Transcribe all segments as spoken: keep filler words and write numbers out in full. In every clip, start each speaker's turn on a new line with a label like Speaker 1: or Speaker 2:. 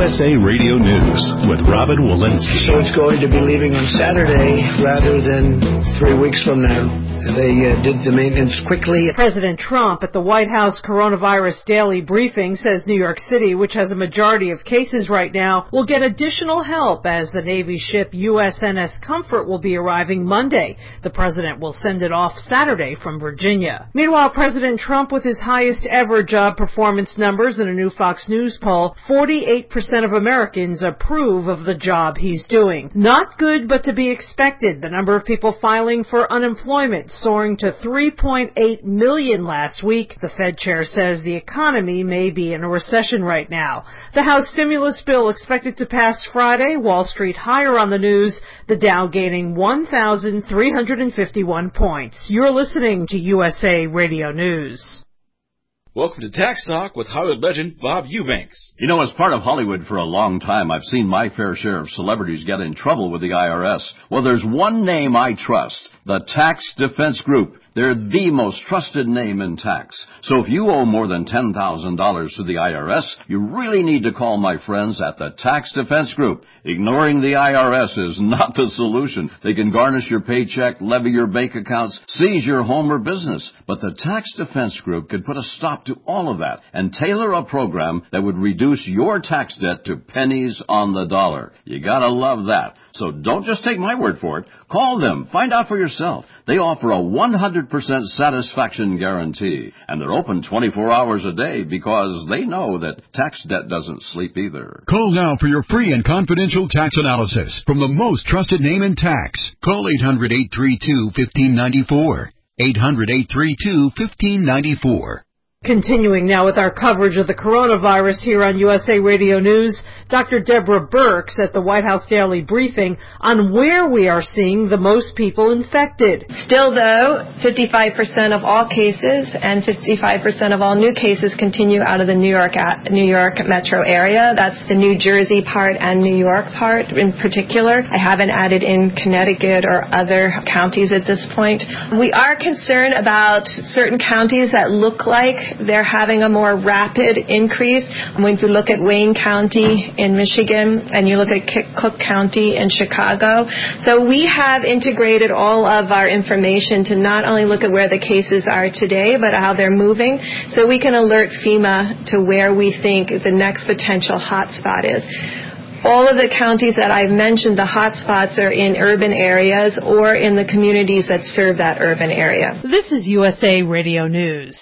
Speaker 1: S A Radio News with Robin Walensky.
Speaker 2: So it's going to be leaving on Saturday rather than three weeks from now. They uh, did the maintenance quickly.
Speaker 3: President Trump at the White House Coronavirus Daily Briefing says New York City, which has a majority of cases right now, will get additional help as the Navy ship U S N S Comfort will be arriving Monday. The president will send it off Saturday from Virginia. Meanwhile, President Trump, with his highest ever job performance numbers in a new Fox News poll, forty-eight percent of Americans approve of the job he's doing. Not good, but to be expected. The number of people filing for unemployment soaring to three point eight million last week. The Fed chair says the economy may be in a recession right now. The House stimulus bill expected to pass Friday. Wall Street higher on the news. The Dow gaining one thousand three hundred fifty-one points. You're listening to U S A Radio News.
Speaker 4: Welcome to Tax Talk with Hollywood legend Bob Eubanks.
Speaker 5: You know, as part of Hollywood for a long time, I've seen my fair share of celebrities get in trouble with the I R S. Well, there's one name I trust, the Tax Defense Group. They're the most trusted name in tax. So if you owe more than ten thousand dollars to the I R S, you really need to call my friends at the Tax Defense Group. Ignoring the I R S is not the solution. They can garnish your paycheck, levy your bank accounts, seize your home or business. But the Tax Defense Group could put a stop to all of that and tailor a program that would reduce your tax debt to pennies on the dollar. You gotta love that. So don't just take my word for it. Call them. Find out for yourself. They offer a one hundred percent satisfaction guarantee. And they're open twenty-four hours a day because they know that tax debt doesn't sleep either.
Speaker 1: Call now for your free and confidential tax analysis from the most trusted name in tax. Call eight hundred, eight three two, one five nine four. eight hundred, eight three two, one five nine four.
Speaker 3: Continuing now with our coverage of the coronavirus here on U S A Radio News, Doctor Deborah Birx at the White House Daily Briefing on where we are seeing the most people infected.
Speaker 6: Still, though, fifty-five percent of all cases and fifty-five percent of all new cases continue out of the New York New York metro area. That's the New Jersey part and New York part in particular. I haven't added in Connecticut or other counties at this point. We are concerned about certain counties that look like they're having a more rapid increase. When you look at Wayne County in Michigan and you look at Cook County in Chicago. So we have integrated all of our information to not only look at where the cases are today, but how they're moving, so we can alert FEMA to where we think the next potential hotspot is. All of the counties that I've mentioned, the hotspots are in urban areas or in the communities that serve that urban area.
Speaker 3: This is U S A Radio News.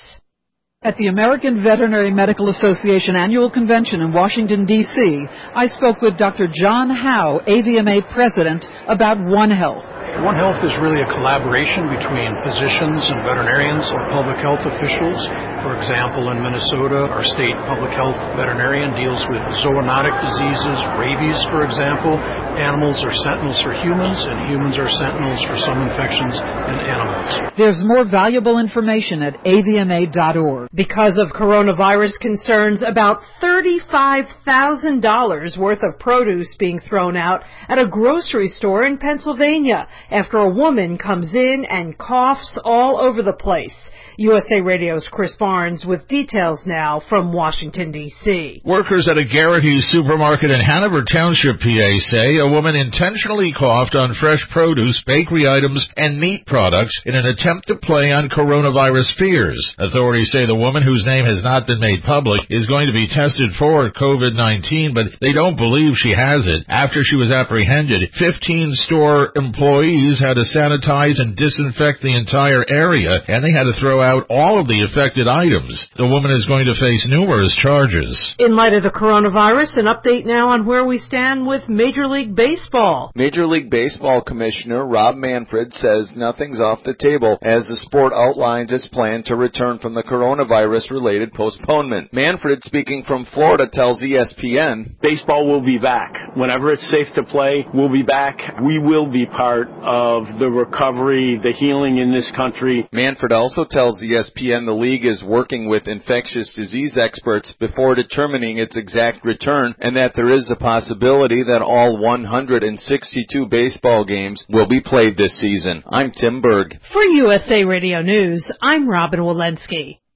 Speaker 7: At the American Veterinary Medical Association Annual Convention in Washington, D C, I spoke with Doctor John Howe, A V M A President, about One Health.
Speaker 8: One Health is really a collaboration between physicians and veterinarians or public health officials. For example, in Minnesota, our state public health veterinarian deals with zoonotic diseases, rabies, for example. Animals are sentinels for humans, and humans are sentinels for some infections in animals.
Speaker 7: There's more valuable information at A V M A dot org.
Speaker 3: Because of coronavirus concerns, about thirty-five thousand dollars worth of produce being thrown out at a grocery store in Pennsylvania after a woman comes in and coughs all over the place. U S A Radio's Chris Barnes with details now from Washington, D C.
Speaker 9: Workers at a Garrity's supermarket in Hanover Township, P A say a woman intentionally coughed on fresh produce, bakery items, and meat products in an attempt to play on coronavirus fears. Authorities say the woman, whose name has not been made public, is going to be tested for COVID nineteen, but they don't believe she has it. After she was apprehended, fifteen store employees had to sanitize and disinfect the entire area, and they had to throw out out all of the affected items. The woman is going to face numerous charges.
Speaker 3: In light of the coronavirus, an update now on where we stand with Major League Baseball.
Speaker 10: Major League Baseball Commissioner Rob Manfred says nothing's off the table as the sport outlines its plan to return from the coronavirus-related postponement. Manfred, speaking from Florida, tells E S P N,
Speaker 11: baseball will be back. Whenever it's safe to play, we'll be back. We will be part of the recovery, the healing in this country.
Speaker 10: Manfred also tells E S P N the league is working with infectious disease experts before determining its exact return, and that there is a possibility that all one hundred sixty-two baseball games will be played this season. I'm Tim Berg.
Speaker 3: For U S A Radio News, I'm Robin Walensky.